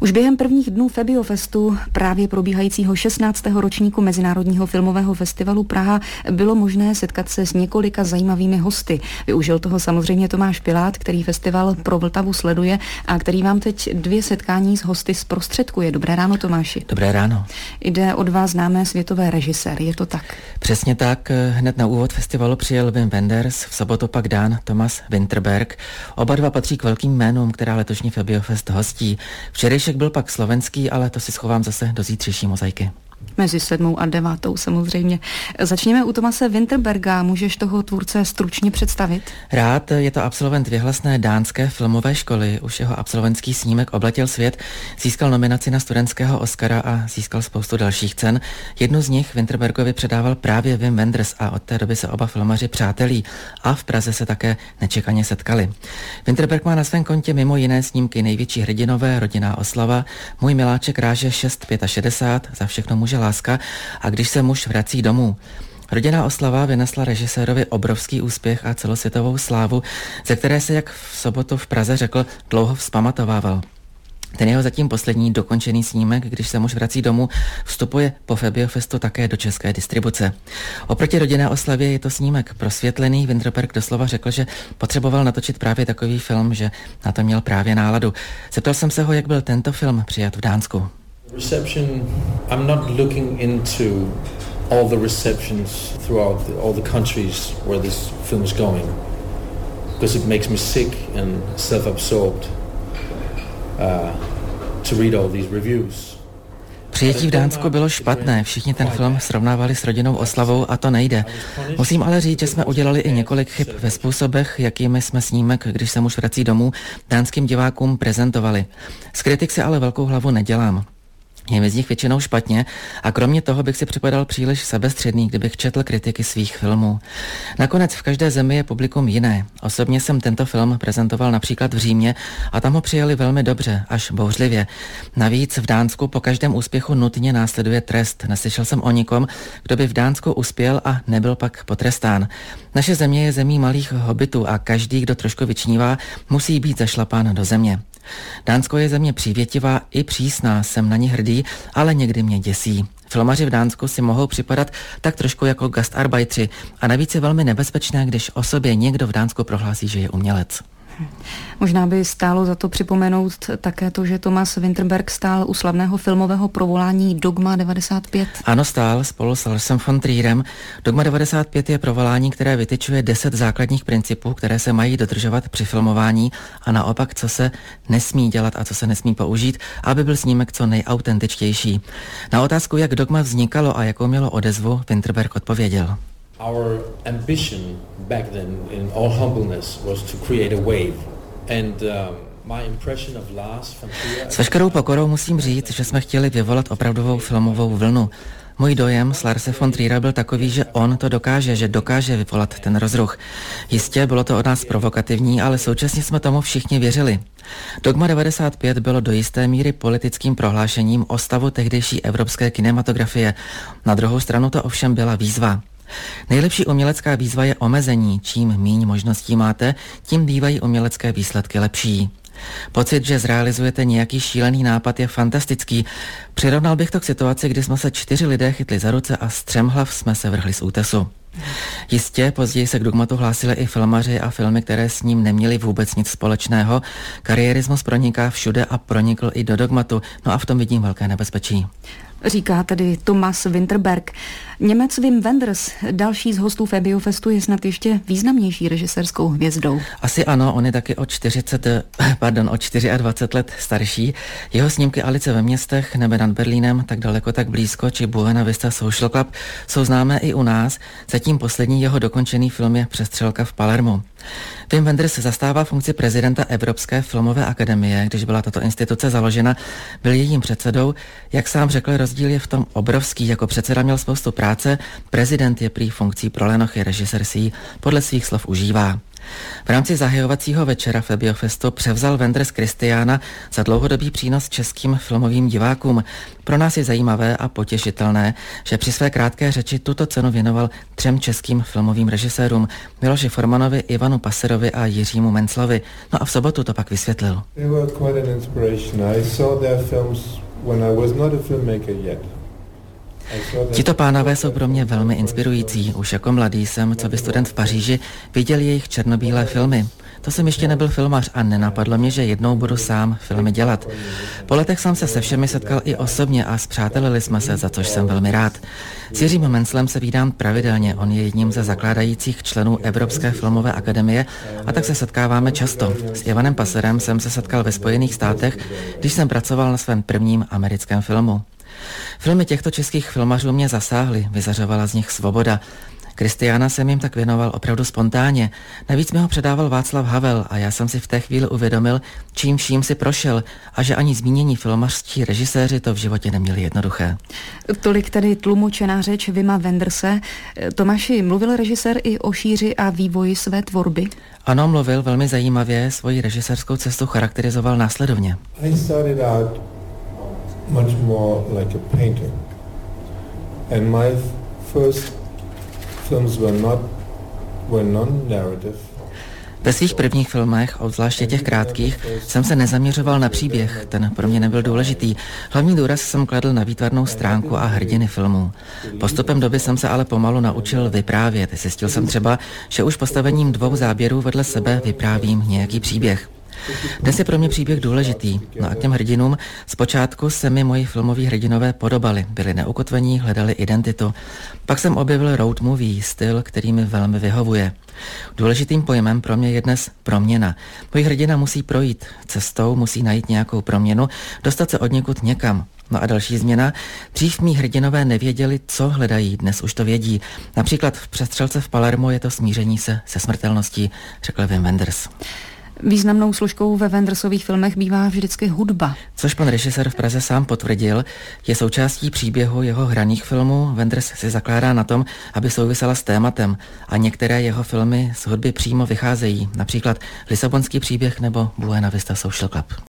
Už během prvních dnů Febiofestu, právě probíhajícího 16. ročníku Mezinárodního filmového festivalu Praha, bylo možné setkat se s několika zajímavými hosty. Využil toho samozřejmě Tomáš Pilát, který festival pro Vltavu sleduje a který vám teď 2 setkání s hosty zprostředkuje. Dobré ráno, Tomáši. Dobré ráno. Jde od vás známé světové režiséry, je to tak? Přesně tak. Hned na úvod festivalu přijel Wim Wenders, v sobotu pak dán Thomas Vinterberg. Oba dva patří k velkým jménům, která letošní Febiofest hostí. Včerejšek byl pak slovenský, ale to si schovám zase do zítřejší mozaiky. Mezi 7. a 9. samozřejmě. Začněme u Thomase Vinterberga. Můžeš toho tvůrce stručně představit? Rád, je to absolvent věhlasné dánské filmové školy. Už jeho absolventský snímek obletěl svět, získal nominaci na studentského Oscara a získal spoustu dalších cen. Jednu z nich Vinterbergovi předával právě Wim Wenders a od té doby se oba filmaři přátelí a v Praze se také nečekaně setkali. Vinterberg má na svém kontě mimo jiné snímky Největší hrdinové, Rodinná oslava, Můj miláček ráže 665, Za všechno může láska a Když se muž vrací domů. Rodinná oslava vynesla režisérovi obrovský úspěch a celosvětovou slávu, ze které se, jak v sobotu v Praze řekl, dlouho vzpamatovával. Ten jeho zatím poslední dokončený snímek, Když se muž vrací domů, vstupuje po Febiofestu také do české distribuce. Oproti Rodinné oslavě je to snímek prosvětlený. Vinterberg doslova řekl, že potřeboval natočit právě takový film, že na to měl právě náladu. Zeptal jsem se ho, jak byl tento film přijat v Dánsku. Reception, I'm not looking into all the receptions throughout all the countries where this film is going, because it makes me sick and self-absorbed to read all these reviews. Přijetí v Dánsku bylo špatné, všichni ten film srovnávali s Rodinnou oslavou a to nejde. Musím ale říct, že jsme udělali i několik chyb ve způsobech, jakými jsme snímek, Když se muž vrací domů, dánským divákům prezentovali. Z kritik si ale velkou hlavu nedělám. Je mi z nich většinou špatně a kromě toho bych si připadal příliš sebestředný, kdybych četl kritiky svých filmů. Nakonec v každé zemi je publikum jiné. Osobně jsem tento film prezentoval například v Římě a tam ho přijali velmi dobře, až bouřlivě. Navíc v Dánsku po každém úspěchu nutně následuje trest. Neslyšel jsem o nikom, kdo by v Dánsku uspěl a nebyl pak potrestán. Naše země je zemí malých hobitů a každý, kdo trošku vyčnívá, musí být zašlapán do země. Dánsko je země přívětivá i přísná, jsem na ní hrdý, ale někdy mě děsí. Filmaři v Dánsku si mohou připadat tak trošku jako gastarbeitři a navíc je velmi nebezpečné, když o sobě někdo v Dánsku prohlásí, že je umělec. Možná by stálo za to připomenout také to, že Thomas Vinterberg stál u slavného filmového provolání Dogma 95. Ano, stál spolu s Larsem von Trierem. Dogma 95 je provolání, které vytyčuje 10 základních principů, které se mají dodržovat při filmování a naopak, co se nesmí dělat a co se nesmí použít, aby byl snímek co nejautentičtější. Na otázku, jak Dogma vznikalo a jakou mělo odezvu, Vinterberg odpověděl. Our ambition back then, in all humbleness, was to create a wave. And my impression of Lars von Trier... S veškerou pokorou musím říct, že jsme chtěli vyvolat opravdovou filmovou vlnu. Můj dojem z Larse von Triera byl takový, že on to dokáže, že dokáže vyvolat ten rozruch. Jistě bylo to od nás provokativní, ale současně jsme tomu všichni věřili. Dogma 95 bylo do jisté míry politickým prohlášením o stavu tehdejší evropské kinematografie. Na druhou stranu to ovšem byla výzva. Nejlepší umělecká výzva je omezení. Čím míň možností máte, tím bývají umělecké výsledky lepší. Pocit, že zrealizujete nějaký šílený nápad, je fantastický. Přirovnal bych to k situaci, kdy jsme se 4 lidé chytli za ruce a střemhlav jsme se vrhli z útesu. Jistě, později se k Dogmatu hlásili i filmaři a filmy, které s ním neměly vůbec nic společného. Kariérismus proniká všude a pronikl i do Dogmatu, no a v tom vidím velké nebezpečí. Říká tedy Thomas Vinterberg. Němec Wim Wenders, další z hostů Febiofestu, je snad ještě významnější režisérskou hvězdou. Asi ano, on je taky o 24 let starší. Jeho snímky Alice ve městech, Nebe nad Berlínem, Tak daleko, tak blízko či Buena Vista Social Club jsou známé i u nás. Zatím poslední jeho dokončený film je Přestřelka v Palermu. Wim Wenders zastává funkci prezidenta Evropské filmové akademie. Když byla tato instituce založena, byl jejím předsedou. Jak sám řekl, rozdíl je v tom obrovský. Jako předseda měl spoustu práce, prezident je prý funkcí pro lenochy, režisér si ji podle svých slov užívá. V rámci zahajovacího večera Febiofestu převzal Wenders Kristiána za dlouhodobý přínos českým filmovým divákům. Pro nás je zajímavé a potěšitelné, že při své krátké řeči tuto cenu věnoval 3 českým filmovým režisérům, Miloši Formanovi, Ivanu Passerovi a Jiřímu Menclovi. No a v sobotu to pak vysvětlil. Tito pánové jsou pro mě velmi inspirující. Už jako mladý jsem, co by student v Paříži, viděl jejich černobílé filmy. To jsem ještě nebyl filmař a nenapadlo mě, že jednou budu sám filmy dělat. Po letech jsem se všemi setkal i osobně a spřátelili jsme se, za což jsem velmi rád. S Jiřím Menclem se vídám pravidelně, on je jedním ze zakládajících členů Evropské filmové akademie a tak se setkáváme často. S Ivanem Passerem jsem se setkal ve Spojených státech, když jsem pracoval na svém prvním americkém filmu. Filmy těchto českých filmařů mě zasáhly, vyzařovala z nich svoboda. Kristiána jsem jim tak věnoval opravdu spontánně. Navíc mi ho předával Václav Havel a já jsem si v té chvíli uvědomil, čím vším si prošel a že ani zmínění filmařští režiséři to v životě neměli jednoduché. Tolik tedy tlumočená řeč Wima Wenderse. Tomáši, mluvil režisér i o šíři a vývoji své tvorby? Ano, mluvil velmi zajímavě, svoji režisérskou cestu charakterizoval následovně. Much more like a painter. And my first films were non-narrative. Ve svých prvních filmech, obzvláště těch krátkých, jsem se nezaměřoval na příběh, ten pro mě nebyl důležitý. Hlavní důraz jsem kladl na výtvarnou stránku a hrdiny filmů. Postupem doby jsem se ale pomalu naučil vyprávět. Zjistil jsem třeba, že už postavením 2 záběrů vedle sebe vyprávím nějaký příběh. Dnes je pro mě příběh důležitý, no a k těm hrdinům zpočátku se mi moji filmoví hrdinové podobali, byli neukotvení, hledali identitu. Pak jsem objevil road movie, styl, který mi velmi vyhovuje. Důležitým pojmem pro mě je dnes proměna. Můj hrdina musí projít cestou, musí najít nějakou proměnu, dostat se odněkud někam. No a další změna, dřív mí hrdinové nevěděli, co hledají, dnes už to vědí. Například v Přestřelce v Palermu je to smíření se smrtelností, řekl Wim Wenders. Významnou složkou ve Wendersových filmech bývá vždycky hudba. Což pan režisér v Praze sám potvrdil, je součástí příběhu jeho hraných filmů. Wenders si zakládá na tom, aby souvisela s tématem a některé jeho filmy z hudby přímo vycházejí, například Lisabonský příběh nebo Buena Vista Social Club.